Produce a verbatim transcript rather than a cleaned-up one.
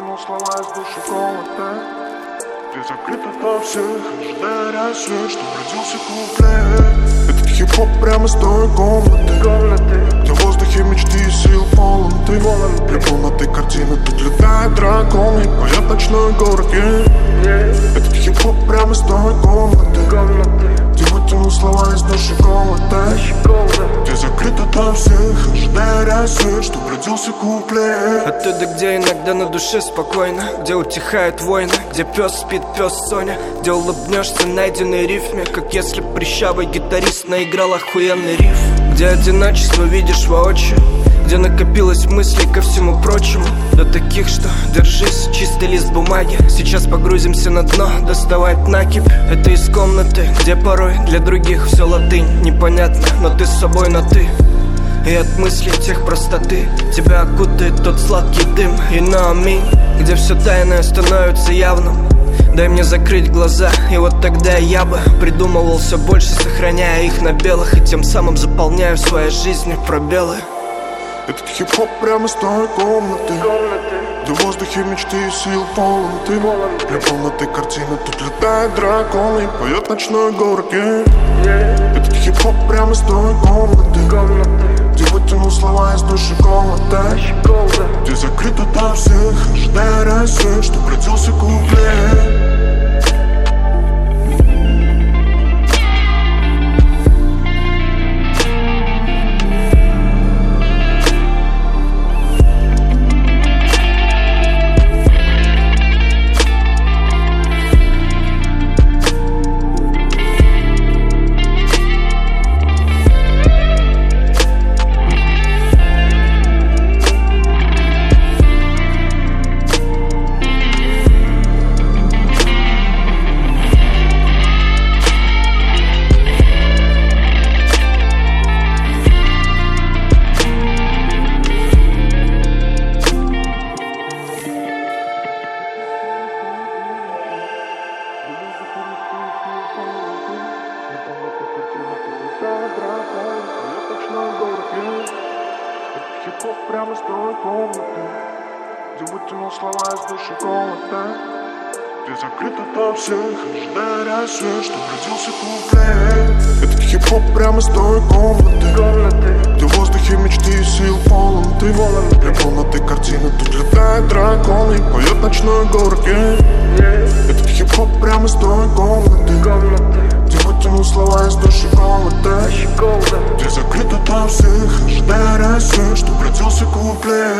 вытянул слова из души комнаты, где закрыто от всех, ожидая рассвет, чтоб родился куплет. Этот хип-хоп прямо из той комнаты, где в воздухе мечты и сил полон ты. Для полноты картины тут летают драконы, поет ночной город. Этот хип-хоп прямо из той комнаты, где вытянул слова из души комнаты, где закрыто от всех, ожидая рассвет, чтоб родился куплет. Оттуда, где иногда на душе спокойно, где утихают войны, где пес спит, пес Соня, где улыбнешься найденной рифме, как если прыщавый гитарист наиграл охуенный риф, где одиночество видишь воочию, где накопилось мыслей ко всему прочему, до таких, что держись, чистый лист бумаги. Сейчас погрузимся на дно, доставать накипь. Это из комнаты, где порой для других все латынь непонятно, но ты с собой на ты. И от мыслей тех простоты тебя окутает тот сладкий дым. И на аминь, где все тайное становится явным. Дай мне закрыть глаза, и вот тогда я бы придумывал все больше, сохраняя их на белых, и тем самым заполняю своей жизнью пробелы. Этот хип-хоп прямо из той комнаты, где в воздухе мечты и сил полон ты. Для полноты картины тут летают драконы, поет ночной город. Этот хип-хоп прямо из той комнаты, где вытянул слова из души комнаты, где закрыто от всех, ожидая рассвет, чтоб родился куплет. Хип-хоп прямо из той комнаты, где вытянул слова из души комнаты, где закрыто от всех, ожидая рассвет, чтоб родился куплет. Этот хип-хоп прямо из той комнаты, где в воздухе мечты и сил полон ты. Для полноты картины тут летают драконы, поет ночной город. Этот хип-хоп прямо из той комнаты, где вытянул слова из души комнаты, где закрыто от всех, ожидая рассвет, чтоб родился куплет.